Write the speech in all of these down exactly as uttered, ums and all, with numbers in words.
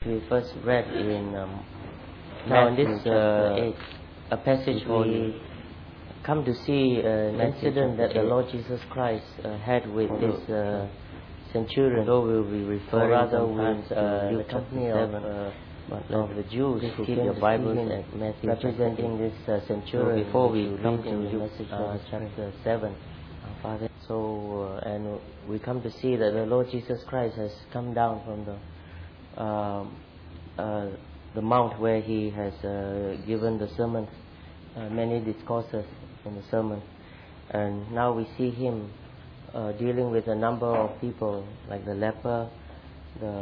We first read in um, now in this uh, a passage we come to see uh, an incident that the Lord Jesus Christ uh, had with this uh, centurion. So we'll be referring rather with uh, the company of, uh, of the Jews who keep your Bibles at Matthew representing this uh, centurion. So before we come to the message uh, chapter seven, uh, Father. So uh, and we come to see that the Lord Jesus Christ has come down from the Uh, uh, the mount where he has uh, given the sermon, uh, many discourses in the sermon, and now we see him uh, dealing with a number of people like the leper, the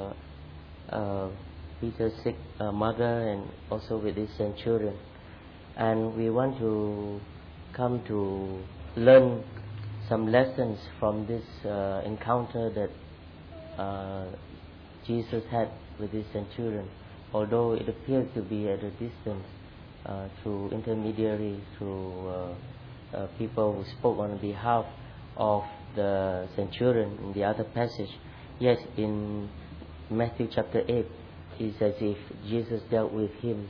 uh, Peter's sick uh, mother, and also with this centurion. And we want to come to learn some lessons from this uh, encounter that uh, Jesus had with this centurion, although it appeared to be at a distance uh, through intermediaries, through uh, uh, people who spoke on behalf of the centurion in the other passage. Yes, in Matthew chapter eight, it's as if Jesus dealt with him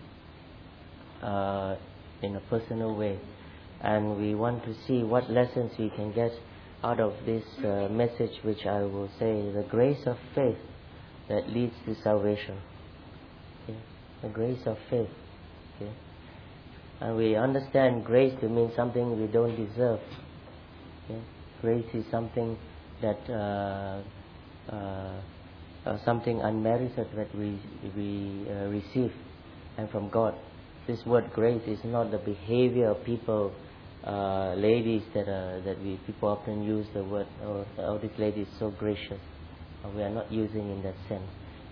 uh, in a personal way. And we want to see what lessons we can get out of this uh, message, which I will say, the grace of faith that leads to salvation. Okay? The grace of faith. Okay? And we understand grace to mean something we don't deserve. Okay? Grace is something that uh, uh, uh, something unmerited that we we uh, receive, and from God. This word grace is not the behavior of people, uh, ladies that uh, that we people often use the word. Oh, oh, this lady is so gracious. We are not using in that sense,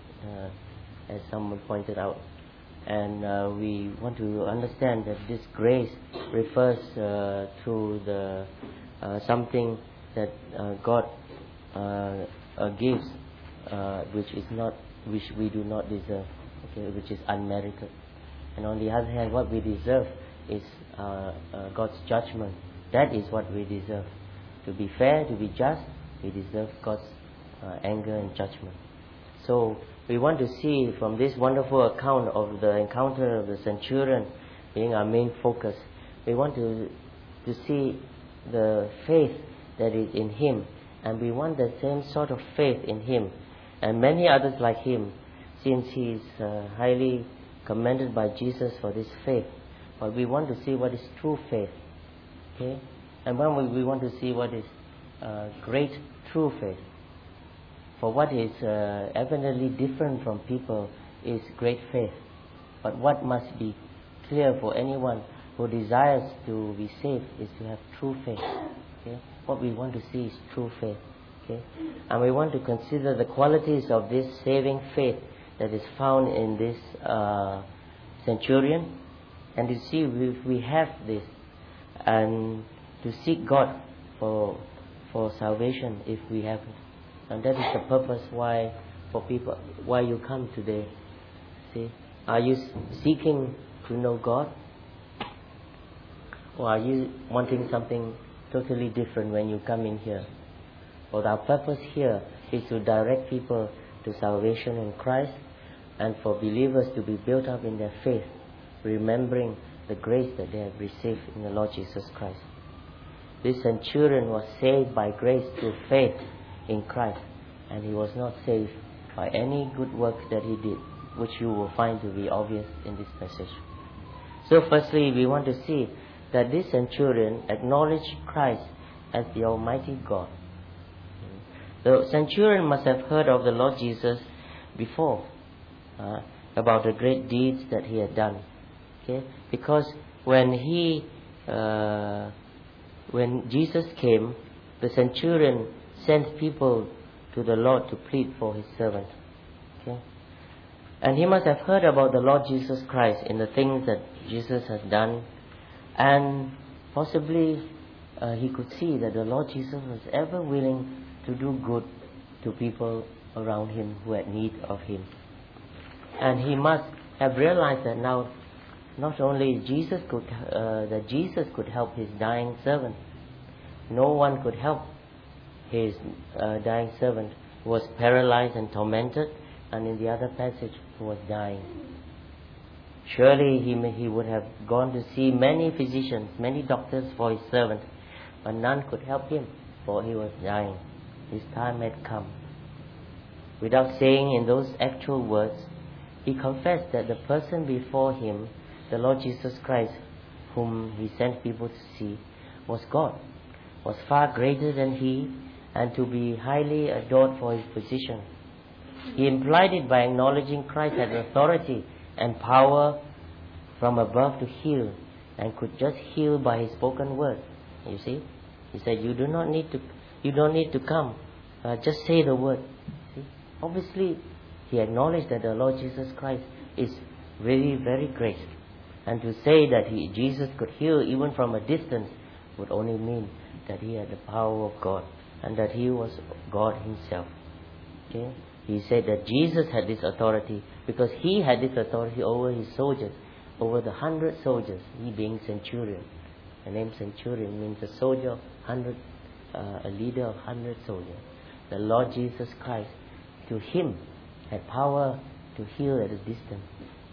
uh, as someone pointed out. And uh, we want to understand that this grace refers uh, to the uh, something that uh, God uh, uh, gives, uh, which is not, which we do not deserve, okay, which is unmerited. And on the other hand, what we deserve is uh, uh, God's judgment. That is what we deserve. To be fair, to be just, we deserve God's Uh, anger and judgment. So we want to see from this wonderful account of the encounter of the centurion being our main focus, we want to to see the faith that is in him, and we want the same sort of faith in him and many others like him, since he is uh, highly commended by Jesus for this faith. But we want to see what is true faith, okay? And when we, we want to see what is uh, great true faith. For what is uh, evidently different from people is great faith. But what must be clear for anyone who desires to be saved is to have true faith. Okay? What we want to see is true faith. Okay? And we want to consider the qualities of this saving faith that is found in this uh, centurion, and to see if we have this, and to seek God for for salvation if we haven't. And that is the purpose why, for people, why you come today. See, are you seeking to know God, or are you wanting something totally different when you come in here? Well, our purpose here is to direct people to salvation in Christ, and for believers to be built up in their faith, remembering the grace that they have received in the Lord Jesus Christ. This centurion was saved by grace through faith in Christ, and he was not saved by any good work that he did, which you will find to be obvious in this passage. So firstly, we want to see that this centurion acknowledged Christ as the Almighty God. The centurion must have heard of the Lord Jesus before, uh, about the great deeds that he had done, okay? Because when he uh, when Jesus came, the centurion sent people to the Lord to plead for his servant. Okay? And he must have heard about the Lord Jesus Christ in the things that Jesus has done, and possibly uh, he could see that the Lord Jesus was ever willing to do good to people around him who had need of him. And he must have realized that now not only Jesus could uh, that Jesus could help his dying servant, no one could help his uh, dying servant who was paralyzed and tormented and in the other passage, he was dying. Surely he, may, he would have gone to see many physicians, many doctors for his servant, but none could help him, for he was dying. His time had come. Without saying in those actual words, he confessed that the person before him, the Lord Jesus Christ, whom he sent people to see, was God, was far greater than he, and to be highly adored for his position. He implied it by acknowledging Christ had authority and power from above to heal, and could just heal by his spoken word. You see, he said, "You do not need to. You don't need to come. Uh, just say the word." See, obviously, he acknowledged that the Lord Jesus Christ is very, very great, and to say that he, Jesus could heal even from a distance would only mean that he had the power of God and that he was God himself. Okay. He said that Jesus had this authority because he had this authority over his soldiers, over the hundred soldiers, he being centurion. The name centurion means a soldier of hundred, uh, a leader of hundred soldiers. The Lord Jesus Christ, to him, had power to heal at a distance.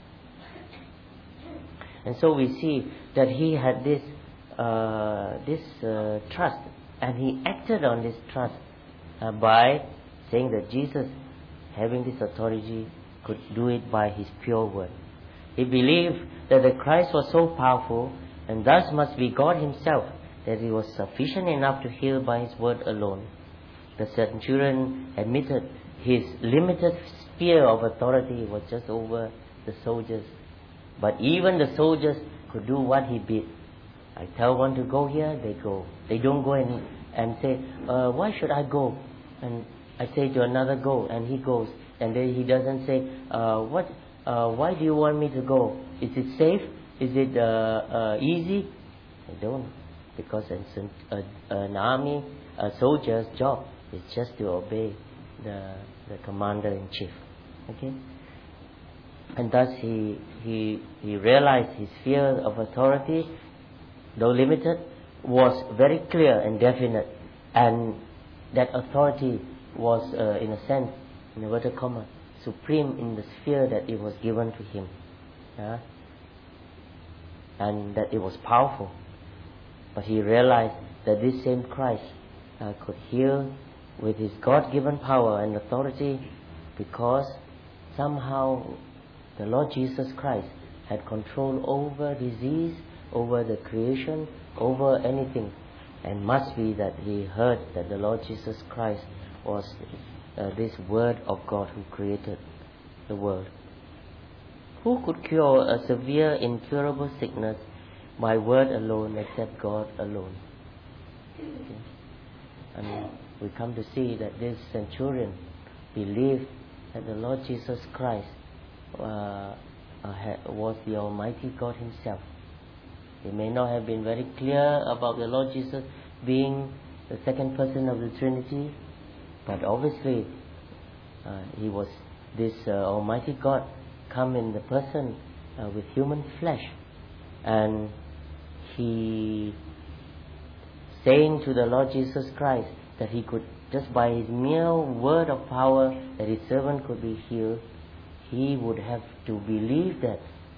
And so we see that he had this, uh, this uh, trust, and he acted on this trust uh, by saying that Jesus, having this authority, could do it by his pure word. He believed that the Christ was so powerful and thus must be God himself, that he was sufficient enough to heal by his word alone. The centurion admitted his limited sphere of authority was just over the soldiers. But even the soldiers could do what he bid. I tell one to go here, they go. They don't go and, and say, uh, why should I go? And I say to another, go, and he goes. And then he doesn't say, uh, what? Uh, why do you want me to go? Is it safe? Is it uh, uh, easy? They don't. Because an, a, an army, a soldier's job is just to obey the, the commander-in-chief. Okay? And thus he, he, he realized his sphere of authority, though limited, was very clear and definite. And that authority was, uh, in a sense, in inverted comma, supreme in the sphere that it was given to him. Yeah? And that it was powerful. But he realized that this same Christ uh, could heal with his God-given power and authority, because somehow the Lord Jesus Christ had control over disease, over the creation, over anything. And must be that he heard that the Lord Jesus Christ was uh, this Word of God who created the world. Who could cure a severe, incurable sickness by word alone except God alone? Okay. And we come to see that this centurion believed that the Lord Jesus Christ uh, uh, was the Almighty God himself. He may not have been very clear about the Lord Jesus being the second person of the Trinity, but obviously uh, he was this uh, Almighty God come in the person uh, with human flesh, and he saying to the Lord Jesus Christ that he could, just by his mere word of power, that his servant could be healed. He would have to believe that.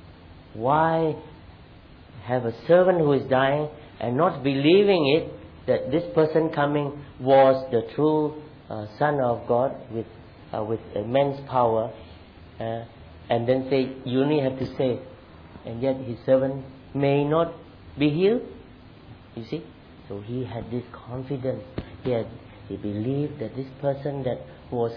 Why have a servant who is dying and not believing it, that this person coming was the true uh, Son of God with uh, with immense power, uh, and then say, you only have to say, and yet his servant may not be healed? You see? So he had this confidence. He had, he believed that this person that was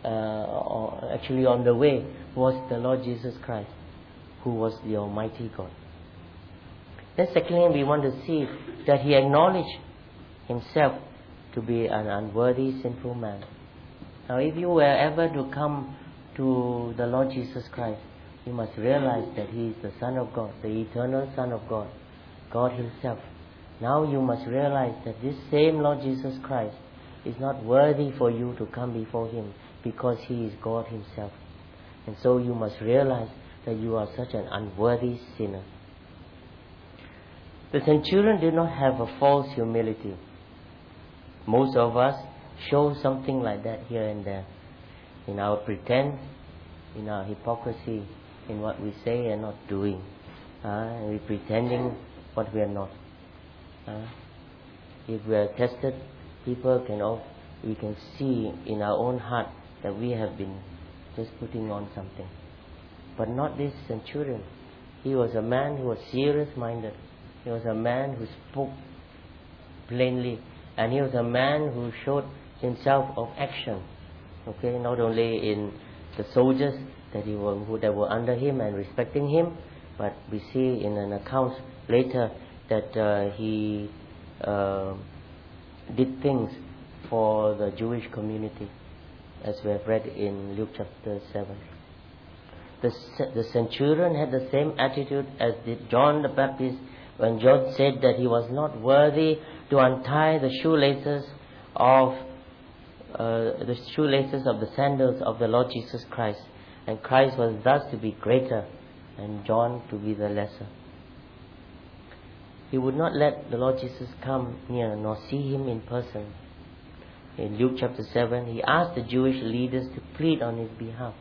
uh, actually on the way was the Lord Jesus Christ, who was the Almighty God. Then secondly, we want to see that he acknowledged himself to be an unworthy, sinful man. Now, if you were ever to come to the Lord Jesus Christ, you must realize that he is the Son of God, the eternal Son of God, God himself. Now you must realize that this same Lord Jesus Christ is not worthy for you to come before him, because he is God himself. And so you must realize that you are such an unworthy sinner. The centurion did not have a false humility. Most of us show something like that here and there. In our pretense, in our hypocrisy, in what we say and not doing. Uh, and we're pretending what we are not. Uh, if we are tested, people can all, we can see in our own heart that we have been just putting on something. But not this centurion. He was a man who was serious-minded. He was a man who spoke plainly. And he was a man who showed himself of action. Okay, not only in the soldiers that, he were, who, that were under him and respecting him, but we see in an account later that uh, he uh, did things for the Jewish community, as we have read in Luke chapter seven. The, the centurion had the same attitude as did John the Baptist when John said that he was not worthy to untie the shoelaces of uh, the shoelaces of the sandals of the Lord Jesus Christ, and Christ was thus to be greater and John to be the lesser. He would not let the Lord Jesus come near nor see him in person. In Luke chapter seven, he asked the Jewish leaders to plead on his behalf.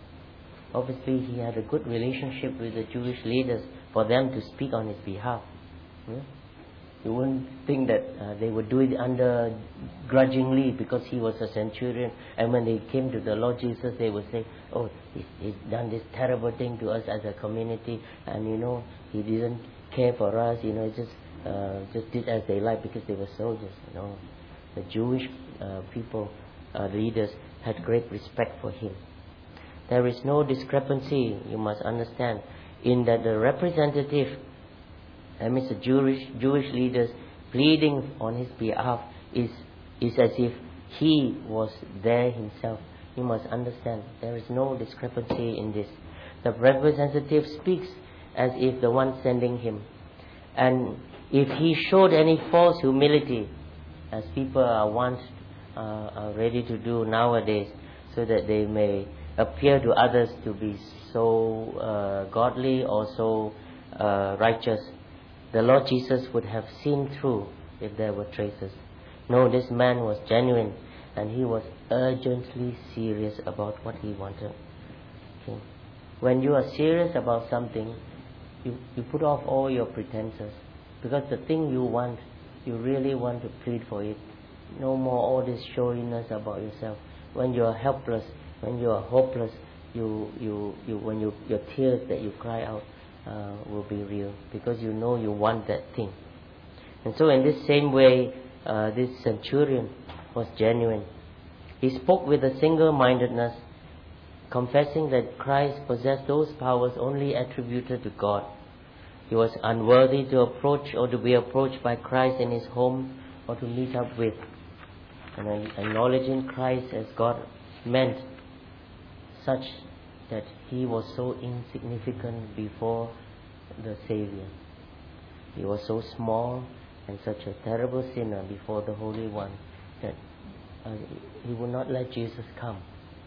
Obviously, he had a good relationship with the Jewish leaders for them to speak on his behalf. Yeah? You wouldn't think that uh, they would do it under grudgingly because he was a centurion, and when they came to the Lord Jesus, they would say, oh, he's, he's done this terrible thing to us as a community, and you know, he didn't care for us, you know, just uh, just did as they liked because they were soldiers. You know, the Jewish uh, people, uh, leaders, had great respect for him. There is no discrepancy, you must understand, in that the representative, that means the Jewish Jewish leaders pleading on his behalf, is is as if he was there himself. You must understand, there is no discrepancy in this. The representative speaks as if the one sending him. And if he showed any false humility, as people are once uh, are ready to do nowadays, so that they may appear to others to be so uh, godly or so uh, righteous, the Lord Jesus would have seen through if there were traces. No, this man was genuine, and he was urgently serious about what he wanted. Okay. When you are serious about something, you, you put off all your pretenses, because the thing you want, you really want to plead for it. No more all this showiness about yourself. When you are helpless, when you are hopeless, you, you, you, when you, your tears that you cry out uh, will be real, because you know you want that thing. And so in this same way, uh, this centurion was genuine. He spoke with a single-mindedness, confessing that Christ possessed those powers only attributed to God. He was unworthy to approach or to be approached by Christ in his home or to meet up with. And acknowledging Christ as God meant such that he was so insignificant before the Savior. He was so small and such a terrible sinner before the Holy One that uh, he would not let Jesus come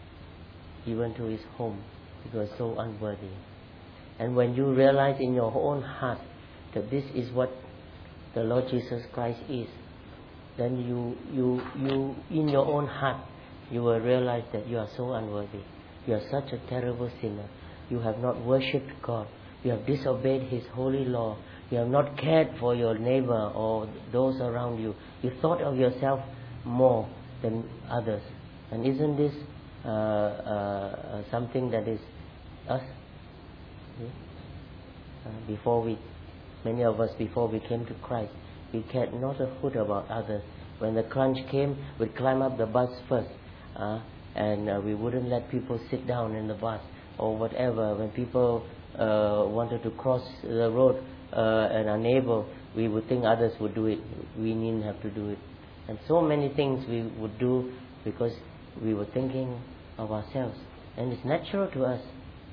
even to his home. He was so unworthy. And when you realize in your own heart that this is what the Lord Jesus Christ is, then you, you, you, in your own heart, you will realize that you are so unworthy. You are such a terrible sinner. You have not worshipped God. You have disobeyed His holy law. You have not cared for your neighbor or those around you. You thought of yourself more than others. And isn't this uh, uh, something that is us? Uh, before we, many of us, before we came to Christ, we cared not a hoot about others. When the crunch came, we'd climb up the bus first, uh, and uh, we wouldn't let people sit down in the bus or whatever. When people uh, wanted to cross the road uh, and unable, we would think others would do it. We needn't have to do it. And so many things we would do because we were thinking of ourselves. And it's natural to us.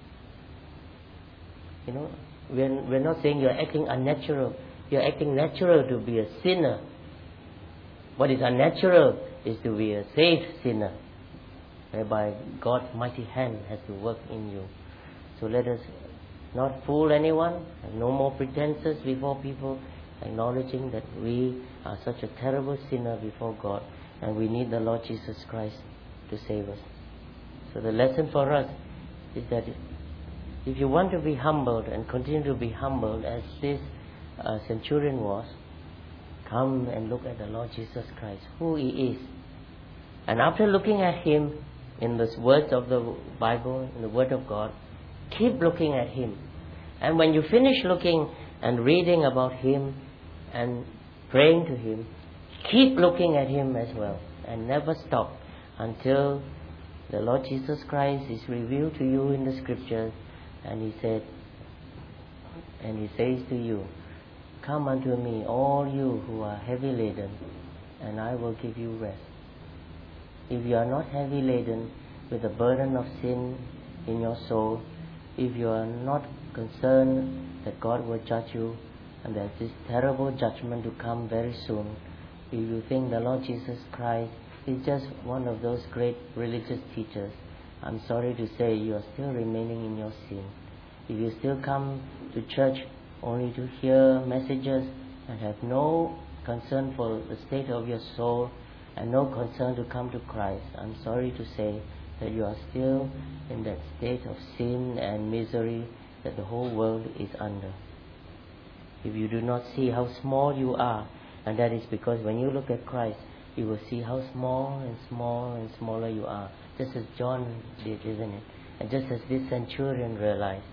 You know, we're, we're not saying you're acting unnatural. You're acting natural to be a sinner. What is unnatural is to be a saved sinner, whereby God's mighty hand has to work in you. So let us not fool anyone, and no more pretenses before people, acknowledging that we are such a terrible sinner before God, and we need the Lord Jesus Christ to save us. So the lesson for us is that if you want to be humbled and continue to be humbled as this uh, centurion was, come and look at the Lord Jesus Christ, who He is. And after looking at Him in the words of the Bible, in the Word of God, keep looking at Him. And when you finish looking and reading about Him and praying to Him, keep looking at Him as well, and never stop until the Lord Jesus Christ is revealed to you in the Scriptures, and He said, and He says to you, come unto me, all you who are heavy laden, and I will give you rest. If you are not heavy laden with the burden of sin in your soul, if you are not concerned that God will judge you and there's this terrible judgment to come very soon, if you think the Lord Jesus Christ is just one of those great religious teachers, I'm sorry to say you are still remaining in your sin. If you still come to church only to hear messages and have no concern for the state of your soul and no concern to come to Christ, I'm sorry to say that you are still in that state of sin and misery that the whole world is under. If you do not see how small you are, and that is because when you look at Christ, you will see how small and small and smaller you are, just as John did, isn't it? And just as this centurion realized.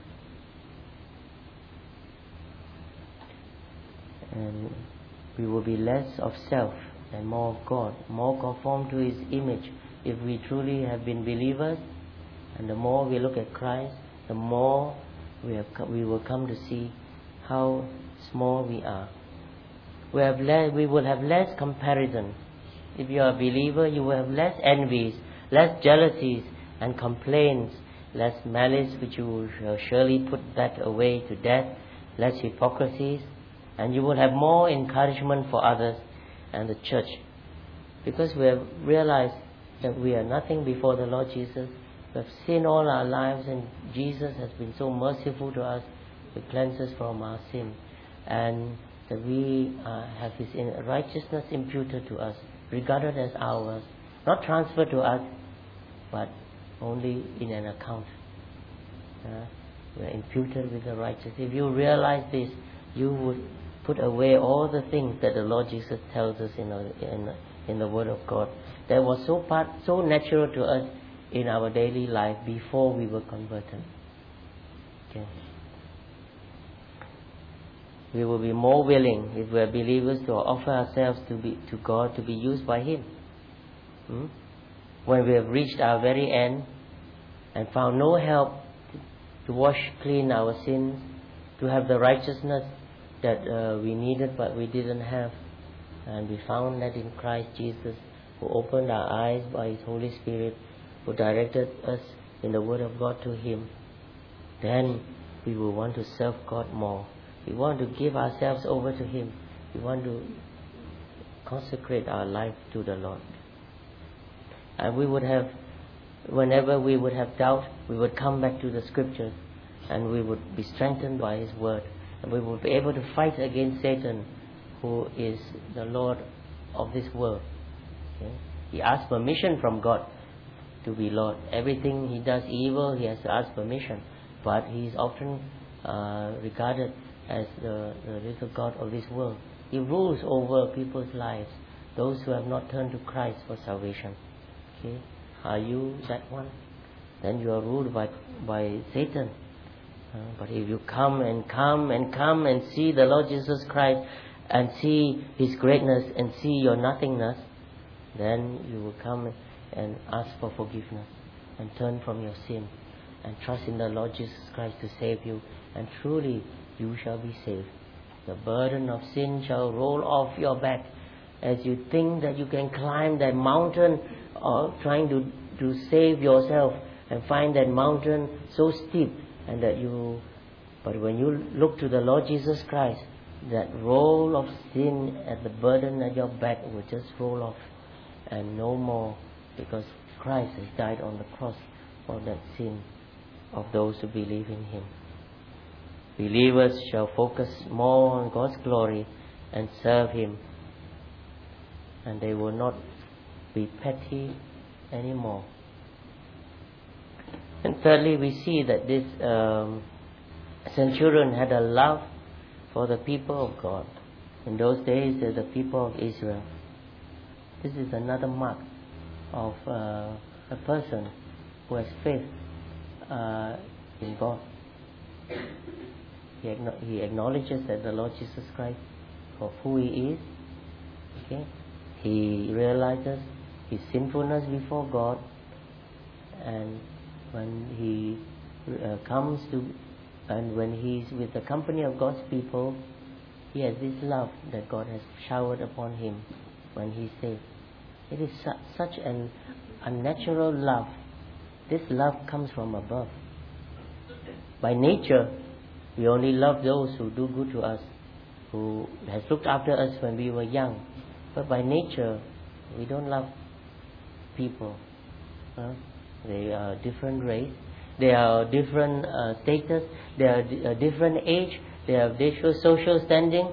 And we will be less of self and more of God, more conformed to His image if we truly have been believers. And the more we look at Christ, the more we have co- we will come to see how small we are. We have less, we will have less comparison. If you are a believer, you will have less envies, less jealousies and complaints, less malice, which you will surely put that away to death, less hypocrisies, and you will have more encouragement for others and the church. Because we have realized that we are nothing before the Lord Jesus. We have sinned all our lives, and Jesus has been so merciful to us to cleanse us from our sin, and that we uh, have His righteousness imputed to us, regarded as ours, not transferred to us, but only in an account. Uh, we are imputed with the righteous. If you realize this, you would put away all the things that the Lord Jesus tells us in, our, in, in the Word of God that was so part, so natural to us in our daily life before we were converted. Okay. We will be more willing, if we are believers, to offer ourselves to be to God to be used by Him. Hmm? When we have reached our very end and found no help to wash clean our sins, to have the righteousness that uh, we needed but we didn't have, and we found that in Christ Jesus, who opened our eyes by His Holy Spirit, who directed us in the Word of God to Him, then we will want to serve God more. We want to give ourselves over to Him. We want to consecrate our life to the Lord. And we would have, whenever we would have doubt, we would come back to the Scriptures, and we would be strengthened by His Word, and we would be able to fight against Satan, who is the Lord of this world. Okay? He asks permission from God to be Lord. Everything he does evil, he has to ask permission, but he is often uh, regarded as the, the little God of this world. He rules over people's lives, those who have not turned to Christ for salvation. Okay? Are you that one? Then you are ruled by, by Satan. Uh, but if you come and come and come and see the Lord Jesus Christ and see His greatness and see your nothingness, then you will come and ask for forgiveness and turn from your sin and trust in the Lord Jesus Christ to save you, and truly you shall be saved. The burden of sin shall roll off your back as you think that you can climb that mountain, or trying to, to save yourself, and find that mountain so steep, and that you, but when you look to the Lord Jesus Christ, that roll of sin and the burden at your back will just roll off and no more, because Christ has died on the cross for that sin of those who believe in Him. Believers shall focus more on God's glory and serve Him, and they will not be petty anymore. And thirdly, we see that this um, centurion had a love for the people of God. In those days, they're the people of Israel. This is another mark of uh, a person who has faith uh, in God. He, acknow- he acknowledges that the Lord Jesus Christ for who He is. Okay, he realizes his sinfulness before God, and when he uh, comes to, and when he's with the company of God's people, he has this love that God has showered upon him when he's saved. It is su- such an unnatural love. This love comes from above. By nature, we only love those who do good to us, who has looked after us when we were young. But by nature, we don't love people. Huh? They are different race, they are different uh, status, they are d- a different age, they have different social standing.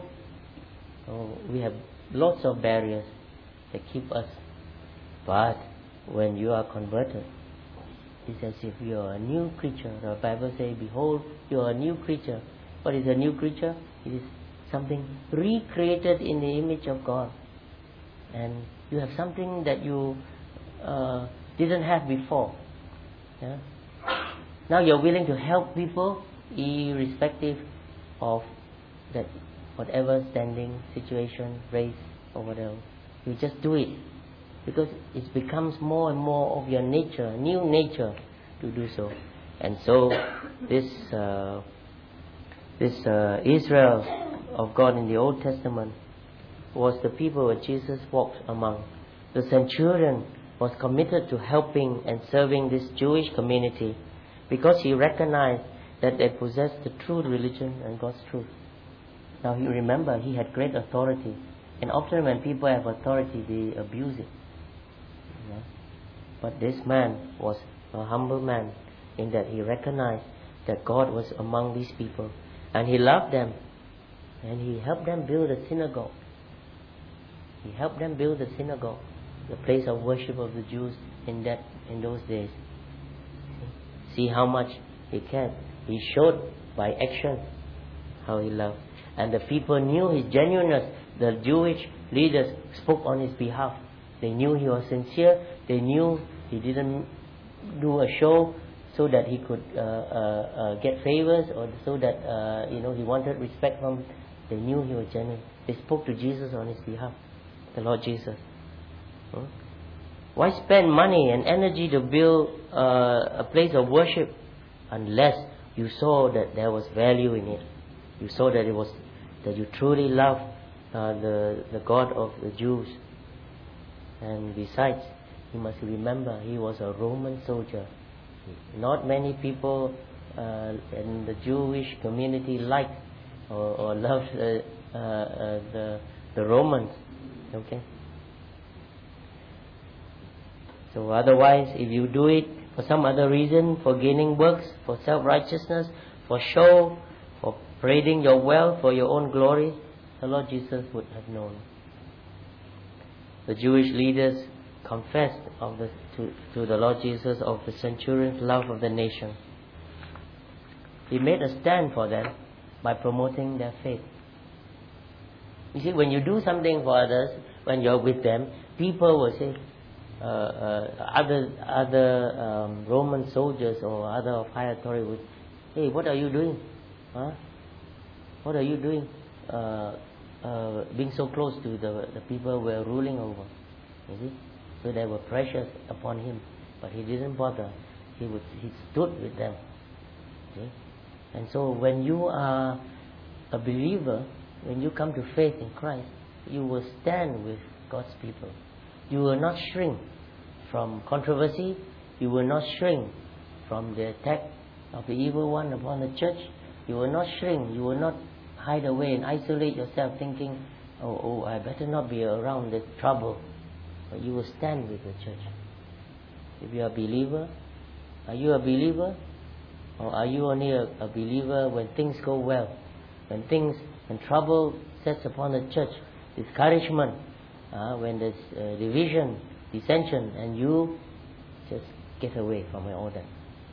So we have lots of barriers that keep us. But when you are converted, it's as if you are a new creature. The Bible says, behold, you are a new creature. What is a new creature? It is something recreated in the image of God. And you have something that you uh, didn't have before. Yeah? Now you're willing to help people irrespective of that whatever standing, situation, race or whatever. You just do it because it becomes more and more of your nature, new nature to do so. And so this uh, this uh, Israel of God in the Old Testament was the people that Jesus walked among. The centurion was committed to helping and serving this Jewish community because he recognized that they possessed the true religion and God's truth. Now you remember, he had great authority, and often when people have authority, they abuse it. Yeah? But this man was a humble man in that he recognized that God was among these people, and he loved them, and he helped them build a synagogue. He helped them build a synagogue, the place of worship of the Jews in that in those days. See how much he cared. He showed by action how he loved. And the people knew his genuineness. The Jewish leaders spoke on his behalf. They knew he was sincere. They knew he didn't do a show so that he could uh, uh, uh, get favors, or so that uh, you know he wanted respect from. They knew he was genuine. They spoke to Jesus on his behalf, the Lord Jesus. Hmm? Why spend money and energy to build uh, a place of worship unless you saw that there was value in it? You saw that it was that you truly loved uh, the the God of the Jews. And besides, you must remember he was a Roman soldier. Not many people uh, in the Jewish community liked or, or loved uh, uh, the the Romans. Okay. So otherwise, if you do it for some other reason, for gaining works, for self-righteousness, for show, for parading your wealth, for your own glory, the Lord Jesus would have known. The Jewish leaders confessed of the, to, to the Lord Jesus of the centurion's love of the nation. He made a stand for them by promoting their faith. You see, when you do something for others, when you're with them, people will say, uh, uh, other other um, Roman soldiers or other of high authority would, hey, what are you doing? Huh? What are you doing? Uh, uh, being so close to the the people we're ruling over. You see? So they were precious upon him, but he didn't bother. He would he stood with them. See? And so when you are a believer, when you come to faith in Christ, you will stand with God's people. You will not shrink from controversy. You will not shrink from the attack of the evil one upon the church. You will not shrink. You will not hide away and isolate yourself thinking, oh, oh, I better not be around the trouble. But you will stand with the church. If you are a believer, are you a believer? Or are you only a, a believer when things go well? When things, when trouble sets upon the church, discouragement, uh, when there's uh, division, dissension, and you just get away from all that.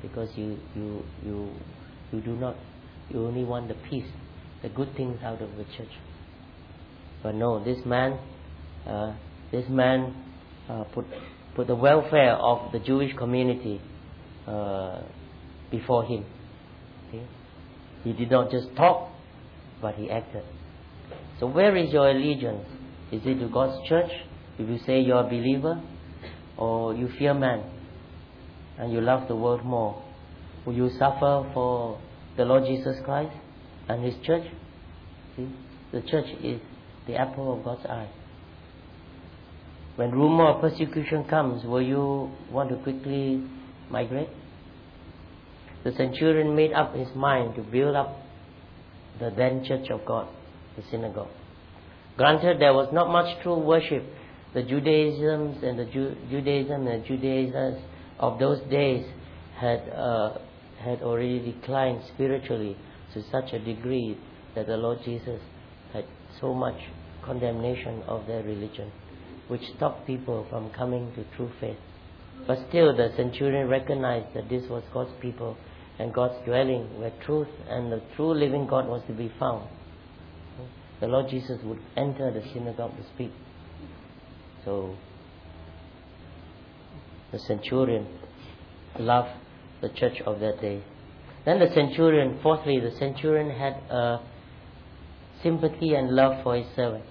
because you, you, you, you do not, you only want the peace, the good things out of the church. But no, this man, uh, this man uh, put, put the welfare of the Jewish community uh, before him. Okay? He did not just talk, but he acted. So where is your allegiance? Is it to God's church, if you say you're a believer, or you fear man and you love the world more? Will you suffer for the Lord Jesus Christ and His church? See, the church is the apple of God's eye. When rumor of persecution comes, will you want to quickly migrate? The centurion made up his mind to build up the then church of God, the synagogue. Granted, there was not much true worship. The Judaisms and the Ju- Judaism and the Judaizers of those days had uh, had already declined spiritually to such a degree that the Lord Jesus had so much condemnation of their religion, which stopped people from coming to true faith. But still, the centurion recognized that this was God's people and God's dwelling, where truth and the true living God was to be found. The Lord Jesus would enter the synagogue to speak. So, the centurion loved the church of that day. Then the centurion, fourthly, the centurion had a sympathy and love for his servant.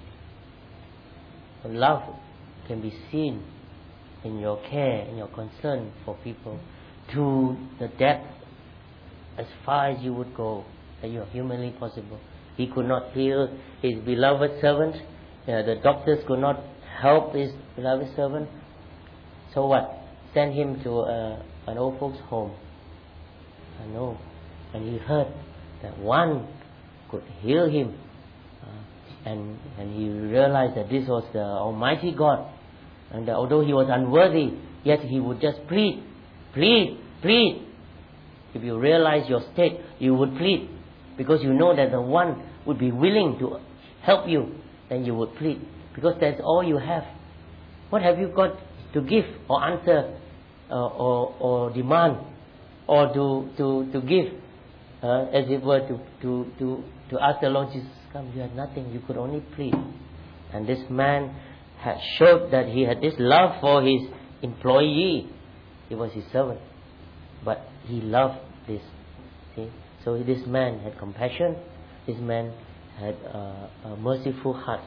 Love can be seen in your care, in your concern for people, to the depth, as far as you would go, that you are humanly possible. He could not heal his beloved servant. Uh, the doctors could not help his beloved servant. So what? Send him to uh, an old folks' home. I know. And he heard that one could heal him. Uh, and, and he realized that this was the Almighty God. And that although he was unworthy, yet he would just plead, plead, plead. If you realize your state, you would plead. Because you know that the one would be willing to help you, then you would plead. Because that's all you have. What have you got to give or answer uh, or, or demand or to, to, to give, uh, as it were, to, to, to, to ask the Lord Jesus, come, you had nothing, you could only plead. And this man had showed that he had this love for his employee. He was his servant. But he loved this. See? So this man had compassion. This man had uh, a merciful heart.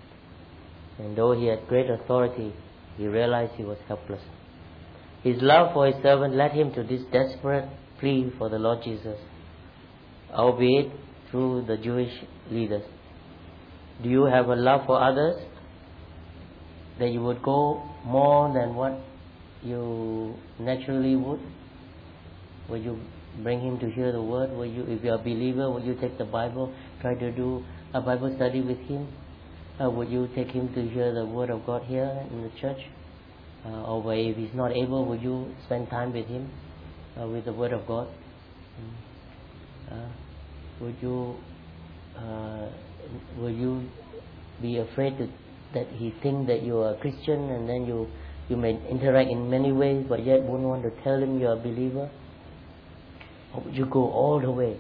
And though he had great authority, he realized he was helpless. His love for his servant led him to this desperate plea for the Lord Jesus, albeit through the Jewish leaders. Do you have a love for others that you would go more than what you naturally would? Will you bring him to hear the word? Will you, if you are a believer, will you take the Bible, try to do a Bible study with him? Uh, would you take him to hear the word of God here in the church? Uh, or if he's not able, would you spend time with him, uh, with the word of God? Uh, would you uh, will you be afraid to, that he think that you are a Christian, and then you, you may interact in many ways, but yet won't want to tell him you are a believer? Or would you go all the way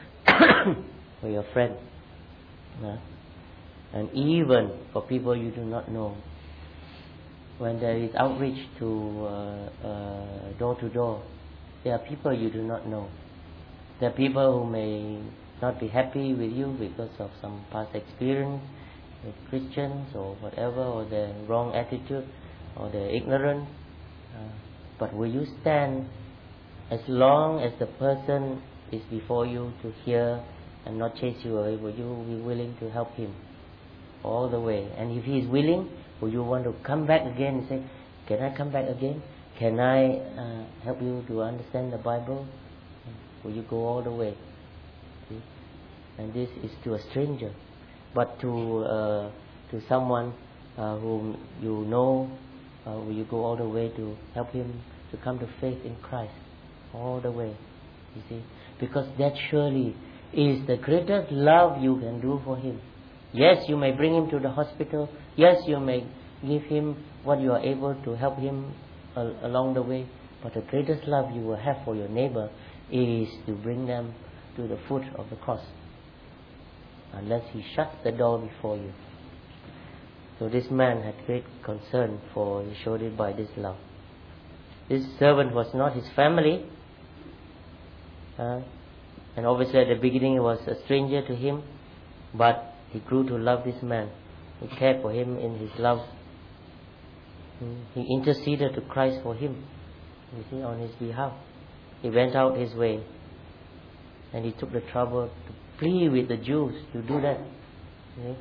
for your friend? Uh, and even for people you do not know. When there is outreach to uh, uh, door to door, there are people you do not know. There are people who may not be happy with you because of some past experience with Christians or whatever, or their wrong attitude, or their ignorance. Uh, but will you stand as long as the person is before you to hear and not chase you away? Will you be willing to help him all the way? And if he is willing, will you want to come back again and say, can I come back again? Can I uh, help you to understand the Bible? Will you go all the way? See? And this is to a stranger. But to uh, to someone uh, whom you know, uh, will you go all the way to help him to come to faith in Christ? All the way. You see? Because that surely is the greatest love you can do for him. Yes, you may bring him to the hospital. Yes, you may give him what you are able to help him uh, along the way. But the greatest love you will have for your neighbor is to bring them to the foot of the cross, unless he shuts the door before you. So this man had great concern, for he showed it by this love. This servant was not his family, uh, and obviously at the beginning he was a stranger to him, but he grew to love this man. He cared for him in his love. He interceded to Christ for him, you see, on his behalf. He went out his way, and he took the trouble to plead with the Jews to do that. Okay?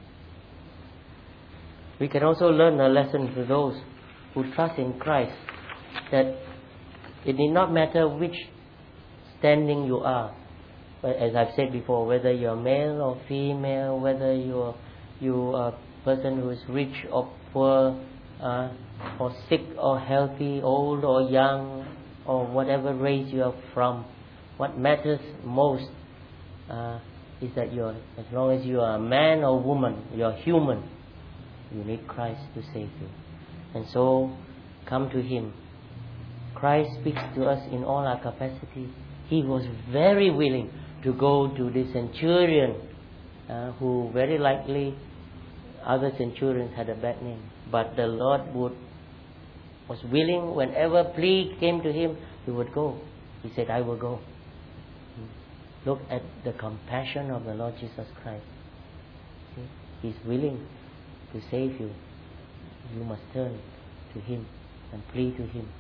We can also learn a lesson to those who trust in Christ, that it need not matter which standing you are. But as I've said before, whether you're male or female, whether you're you are a person who is rich or poor, uh, or sick or healthy, old or young, or whatever race you are from, what matters most uh, is that you're, as long as you are a man or woman, you're human, you need Christ to save you. And so, come to Him. Christ speaks to us in all our capacity. He was very willing to go to this centurion, uh, who very likely other centurions had a bad name. But the Lord would was willing, whenever plea came to Him, He would go. He said, I will go. Look at the compassion of the Lord Jesus Christ. See? He's willing to save you. You must turn to Him and plead to Him.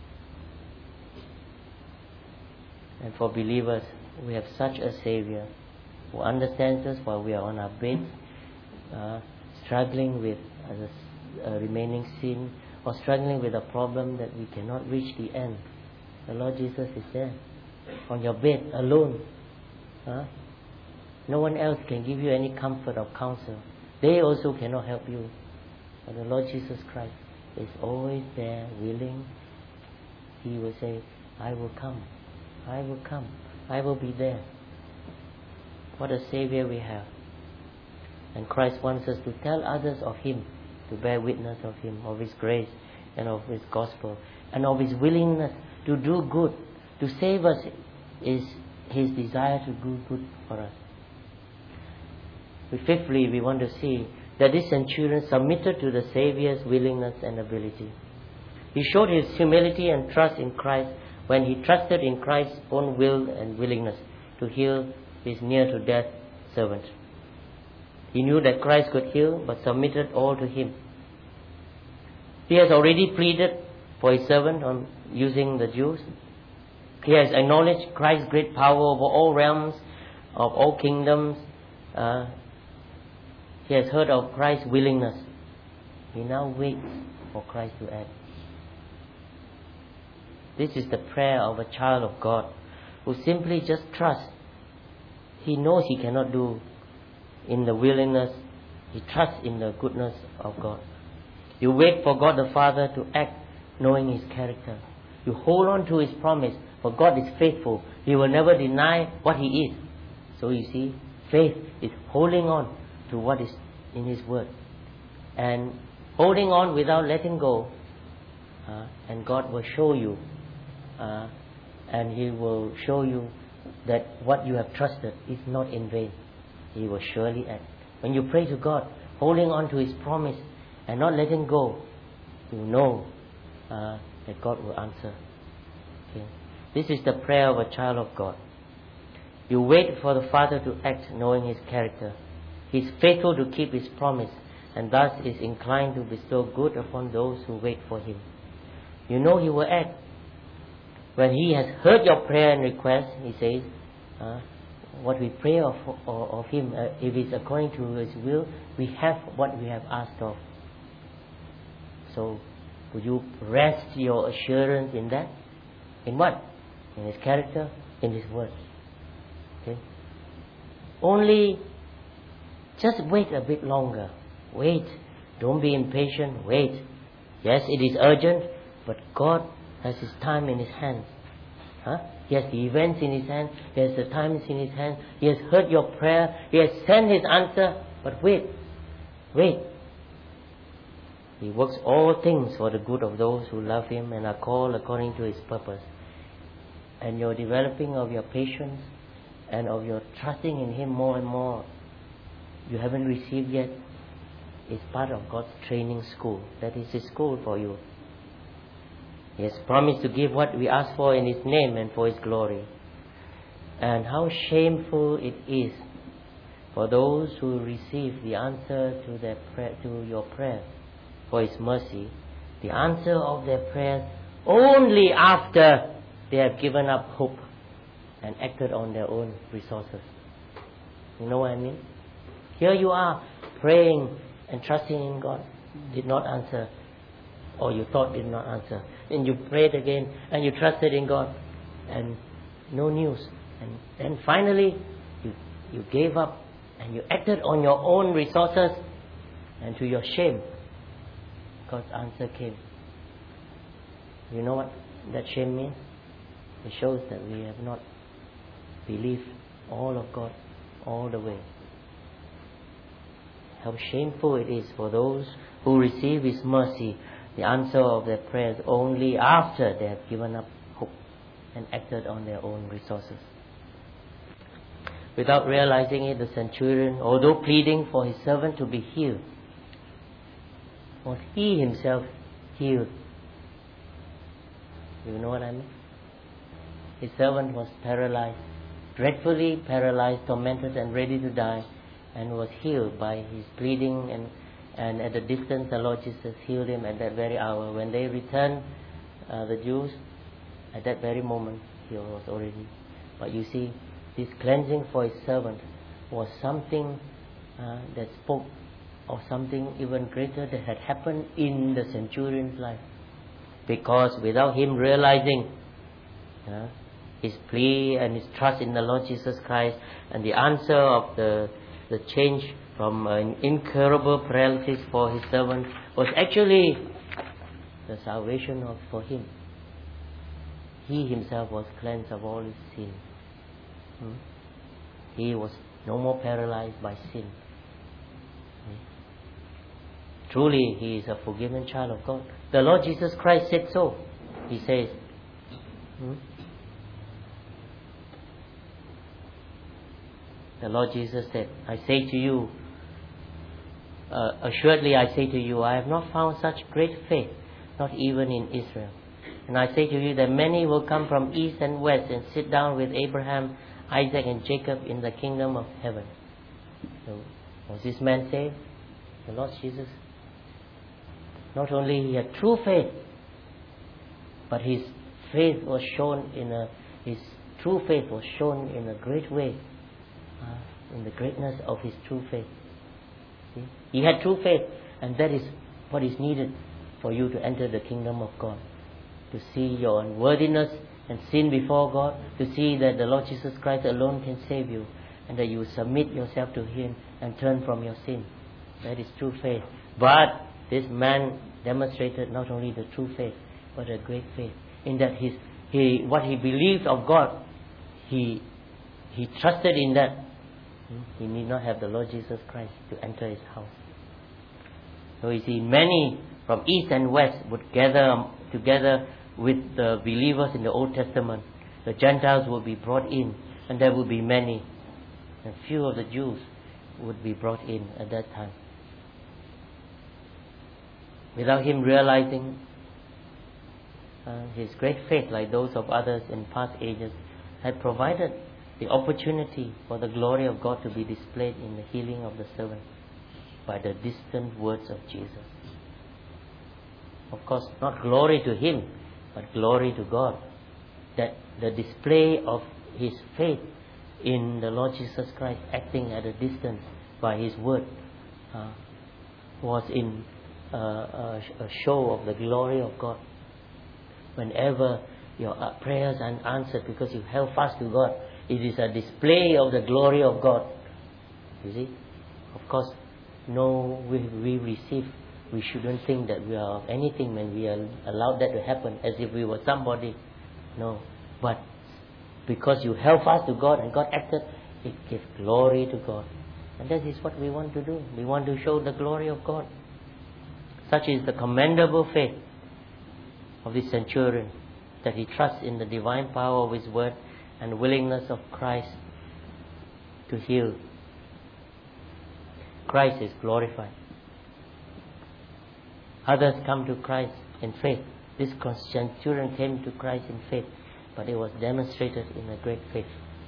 And for believers, we have such a Savior who understands us while we are on our bed, uh, struggling with a, a remaining sin, or struggling with a problem that we cannot reach the end. The Lord Jesus is there, on your bed, alone. Huh? No one else can give you any comfort or counsel. They also cannot help you. But the Lord Jesus Christ is always there, willing. He will say, I will come. I will come. I will be there. What a Savior we have. And Christ wants us to tell others of Him, to bear witness of Him, of His grace and of His gospel, and of His willingness to do good. To save us is His desire to do good for us. But fifthly, we want to see that this centurion submitted to the Saviour's willingness and ability. He showed his humility and trust in Christ when he trusted in Christ's own will and willingness to heal his near-to-death servant. He knew that Christ could heal, but submitted all to Him. He has already pleaded for his servant on using the Jews. He has acknowledged Christ's great power over all realms, of all kingdoms. Uh, he has heard of Christ's willingness. He now waits for Christ to act. This is the prayer of a child of God who simply just trusts. He knows he cannot do in the willingness. He trusts in the goodness of God. You wait for God the Father to act, knowing His character. You hold on to His promise, for God is faithful. He will never deny what He is. So you see, faith is holding on to what is in His word, and holding on without letting go. Uh, and God will show you, uh, and He will show you that what you have trusted is not in vain. He will surely act. When you pray to God, holding on to His promise and not letting go, you know uh, that God will answer. Okay. This is the prayer of a child of God. You wait for the Father to act, knowing His character. He is faithful to keep His promise, and thus is inclined to bestow good upon those who wait for Him. You know He will act. When He has heard your prayer and request, He says, uh, what we pray of, of, of Him, uh, if it's according to His will, we have what we have asked of. So, would you rest your assurance in that? In what? In His character, in His word. Okay? Only just wait a bit longer. Wait. Don't be impatient. Wait. Yes, it is urgent, but God has His time in His hands. Huh? He has the events in His hand. He has the times in His hand. He has heard your prayer. He has sent His answer. But wait. Wait. He works all things for the good of those who love Him and are called according to His purpose. And your developing of your patience and of your trusting in Him more and more, you haven't received yet, is part of God's training school. That is His school for you. He has promised to give what we ask for in His name and for His glory. And how shameful it is for those who receive the answer to their prayer, to your prayer for His mercy, the answer of their prayers only after they have given up hope and acted on their own resources. You know what I mean? Here you are praying and trusting in God, did not answer, or you thought did not answer. Then you prayed again and you trusted in God and no news. And then finally you, you gave up and you acted on your own resources, and to your shame, God's answer came. You know what that shame means? It shows that we have not believed all of God all the way. How shameful it is for those who receive His mercy, the answer of their prayers only after they have given up hope and acted on their own resources. Without realizing it, the centurion, although pleading for his servant to be healed, was he himself healed. You know what I mean? His servant was paralyzed, dreadfully paralyzed, tormented and ready to die, and was healed by his pleading, and, and at a distance the Lord Jesus healed him at that very hour. When they returned, uh, the Jews, at that very moment he was already. But you see, this cleansing for his servant was something uh, that spoke of something even greater that had happened in the centurion's life. Because without him realizing uh, his plea and his trust in the Lord Jesus Christ, and the answer of the the change from an incurable paralysis for his servant was actually the salvation of for him. He himself was cleansed of all his sin. Hmm? He was no more paralyzed by sin. Hmm? Truly, he is a forgiven child of God. The Lord Jesus Christ said so. He says, hmm? The Lord Jesus said, I say to you, uh, assuredly I say to you, I have not found such great faith, not even in Israel. And I say to you that many will come from east and west and sit down with Abraham, Isaac and Jacob in the kingdom of heaven. So, was this man saved? The Lord Jesus. Not only he had true faith, but his faith was shown in a, his true faith was shown in a great way. Uh, in the greatness of his true faith. See? He had true faith, and that is what is needed for you to enter the kingdom of God. To see your unworthiness and sin before God, to see that the Lord Jesus Christ alone can save you, and that you submit yourself to Him and turn from your sin. That is true faith. But this man demonstrated not only the true faith, but a great faith, in that his, he, what he believed of God, he, he trusted in that. He need not have the Lord Jesus Christ to enter his house. So you see, many from east and west would gather together with the believers in the Old Testament. The Gentiles would be brought in, and there would be many. And few of the Jews would be brought in at that time. Without him realizing uh, his great faith, like those of others in past ages, had provided the opportunity for the glory of God to be displayed in the healing of the servant by the distant words of Jesus. Of course, not glory to him, but glory to God. That the display of his faith in the Lord Jesus Christ acting at a distance by his word uh, was in uh, a, a show of the glory of God. Whenever your prayers are answered because you held fast to God, it is a display of the glory of God. You see? Of course, no, we, we receive, we shouldn't think that we are of anything when we are allowed that to happen as if we were somebody. No. But because you held fast to God and God acted, it gives glory to God. And that is what we want to do. We want to show the glory of God. Such is the commendable faith of the centurion, that he trusts in the divine power of his word and willingness of Christ to heal. Christ is glorified. Others come to Christ in faith. This centurion came to Christ in faith, but it was demonstrated in a great faith,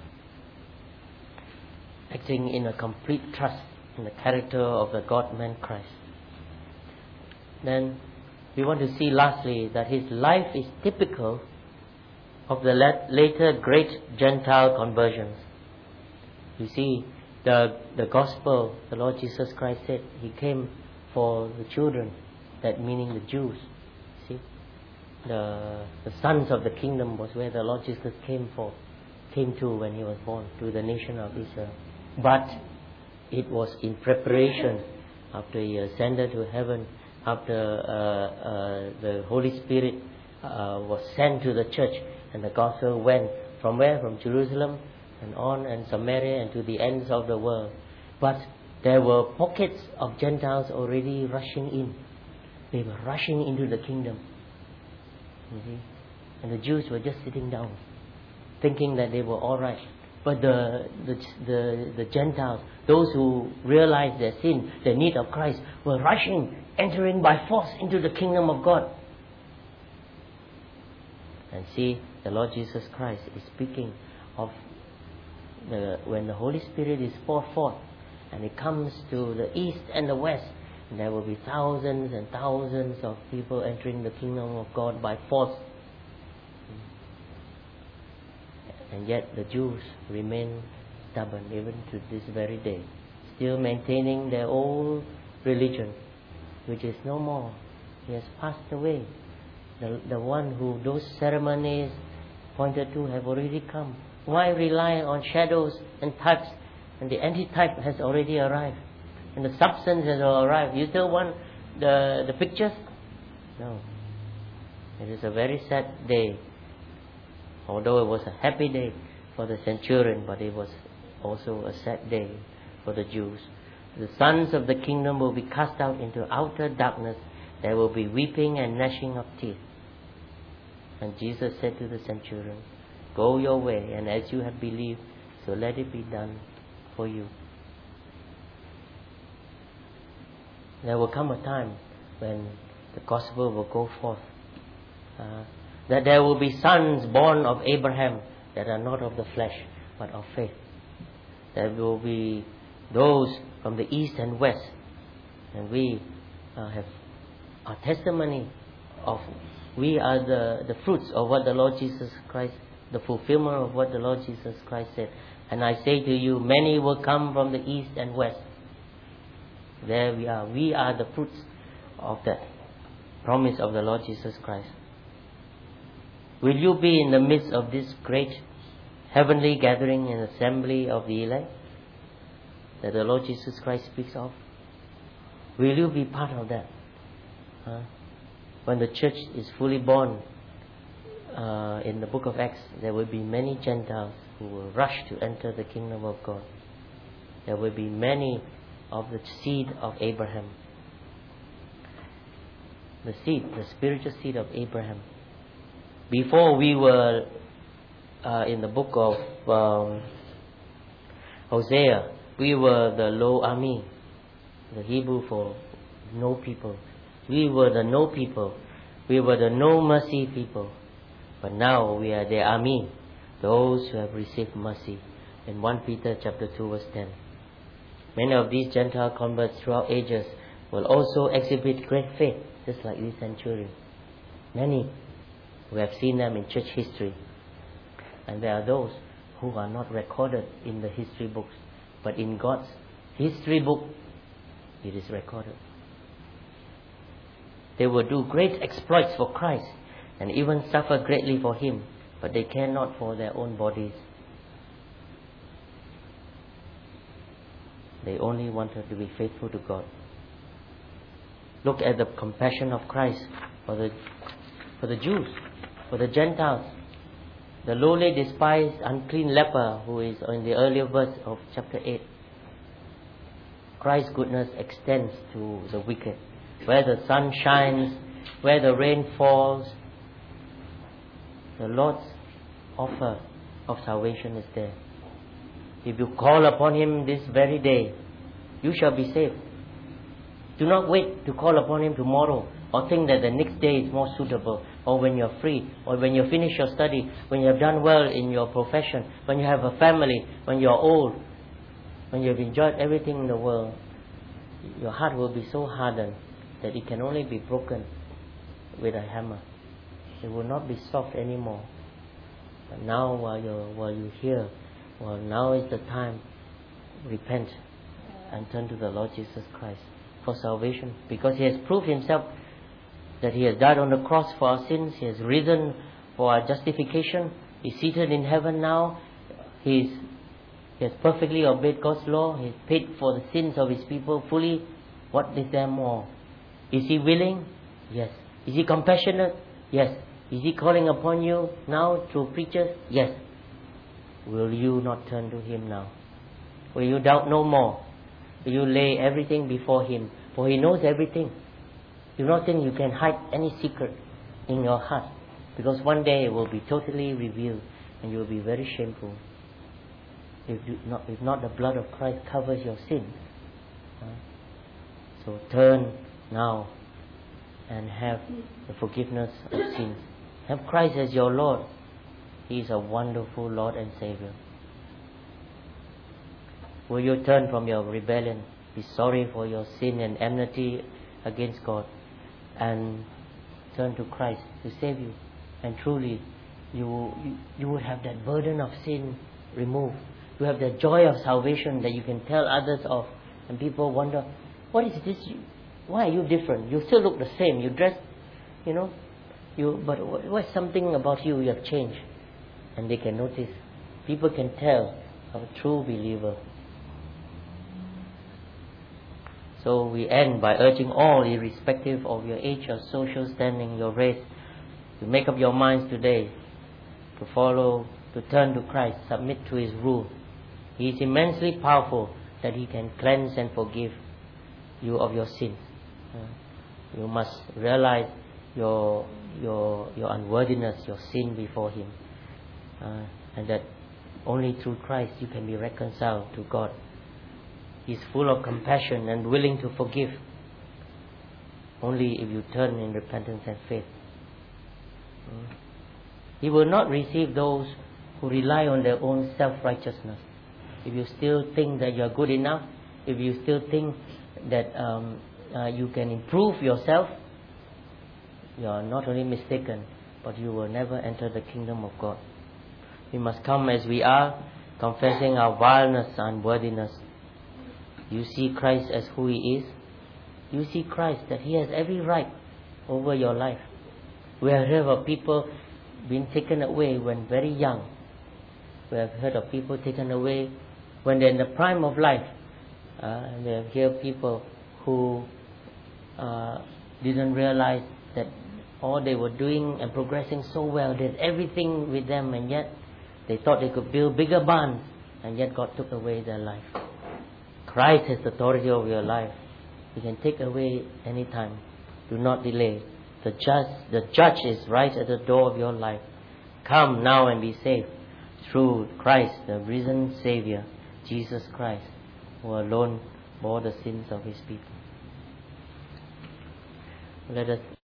acting in a complete trust in the character of the God-man Christ. Then we want to see lastly that his life is typical of the later great Gentile conversions. You see, the the gospel, the Lord Jesus Christ said he came for the children, that meaning the Jews. See, the the sons of the kingdom was where the Lord Jesus came for, came to when he was born, to the nation of Israel. But it was in preparation after he ascended to heaven, after uh, uh, the Holy Spirit uh, was sent to the church, and the gospel went from where? From Jerusalem and on, and Samaria, and to the ends of the world. But there were pockets of Gentiles already rushing in. They were rushing into the kingdom. You see? And the Jews were just sitting down, thinking that they were all right. But the, the the the Gentiles, those who realized their sin, their need of Christ, were rushing, entering by force into the kingdom of God. And see, the Lord Jesus Christ is speaking of the when the Holy Spirit is poured forth, and it comes to the east and the west, and there will be thousands and thousands of people entering the kingdom of God by force. And yet the Jews remain stubborn even to this very day, still maintaining their old religion, which is no more. He has passed away. The, the one who those ceremonies pointed to have already come. Why rely on shadows and types? And the antitype has already arrived, and the substance has arrived. You still want the the pictures? No. It is a very sad day. Although it was a happy day for the centurion, but it was also a sad day for the Jews. The sons of the kingdom will be cast out into outer darkness. There will be weeping and gnashing of teeth. And Jesus said to the centurion, "Go your way, and as you have believed, so let it be done for you." There will come a time when the gospel will go forth. Uh, that there will be sons born of Abraham that are not of the flesh, but of faith. There will be those from the east and west. And we uh, have our testimony of, we are the, the fruits of what the Lord Jesus Christ, the fulfillment of what the Lord Jesus Christ said. And I say to you, many will come from the east and west. There we are. We are the fruits of that promise of the Lord Jesus Christ. Will you be in the midst of this great heavenly gathering and assembly of the elect that the Lord Jesus Christ speaks of? Will you be part of that? Huh? When the church is fully born, uh, in the book of Acts, there will be many Gentiles who will rush to enter the kingdom of God. There will be many of the seed of Abraham. The seed, the spiritual seed of Abraham. Before we were uh, in the book of um, Hosea, we were the Lo Ami, the Hebrew for no people. We were the no people. We were the no mercy people. But now we are the Ami, those who have received mercy. In First Peter chapter two verse ten. Many of these Gentile converts throughout ages will also exhibit great faith, just like this centurion. Many. We have seen them in church history. And there are those who are not recorded in the history books, but in God's history book, it is recorded. They will do great exploits for Christ and even suffer greatly for Him, but they care not for their own bodies. They only wanted to be faithful to God. Look at the compassion of Christ for the for the Jews, for the Gentiles. The lowly, despised, unclean leper who is in the earlier verse of chapter eight. Christ's goodness extends to the wicked, where the sun shines, where the rain falls. The Lord's offer of salvation is there. If you call upon Him this very day, you shall be saved. Do not wait to call upon Him tomorrow, or think that the next day is more suitable, or when you're free, or when you finish your study, when you have done well in your profession, when you have a family, when you're old, when you've enjoyed everything in the world. Your heart will be so hardened that it can only be broken with a hammer. It will not be soft anymore. But now, while you're while you're here, well, now is the time. Repent and turn to the Lord Jesus Christ for salvation, because He has proved Himself that He has died on the cross for our sins. He has risen for our justification. He's seated in heaven now. He's He has perfectly obeyed God's law. He has paid for the sins of His people fully. What is there more? Is He willing? Yes. Is He compassionate? Yes. Is He calling upon you now through preachers? Yes. Will you not turn to Him now? Will you doubt no more? Will you lay everything before Him? For He knows everything. Do not think you can hide any secret in your heart, because one day it will be totally revealed and you will be very shameful. If not, if not the blood of Christ covers your sins. Uh, so turn now and have the forgiveness of sins. Have Christ as your Lord. He is a wonderful Lord and Savior. Will you turn from your rebellion, be sorry for your sin and enmity against God, and turn to Christ to save you? And truly, you, you, you will have that burden of sin removed. You have the joy of salvation that you can tell others of. And people wonder, what is this? Why are you different? You still look the same. You dress, you know, you. But what's something about you? You have changed. And they can notice. People can tell a true believer. So we end by urging all, irrespective of your age, your social standing, your race, to make up your minds today to follow, to turn to Christ, submit to His rule. He is immensely powerful that He can cleanse and forgive you of your sins. Uh, you must realize your your your unworthiness, your sin before Him, uh, and that only through Christ you can be reconciled to God. He is full of compassion and willing to forgive, only if you turn in repentance and faith. Uh, he will not receive those who rely on their own self-righteousness. If you still think that you are good enough, if you still think that um, uh, you can improve yourself, you are not only mistaken, but you will never enter the kingdom of God. We must come as we are, confessing our vileness and unworthiness. You see Christ as who He is. You see Christ that He has every right over your life. We have heard of people being taken away when very young. We have heard of people taken away when they're in the prime of life. Uh, and we have heard people who uh, didn't realize that all they were doing and progressing so well, they had everything with them, and yet they thought they could build bigger barns, and yet God took away their life. Christ has authority over your life. He can take away any time. Do not delay. The judge, the judge is right at the door of your life. Come now and be saved through Christ, the risen Savior, Jesus Christ, who alone bore the sins of His people. Let us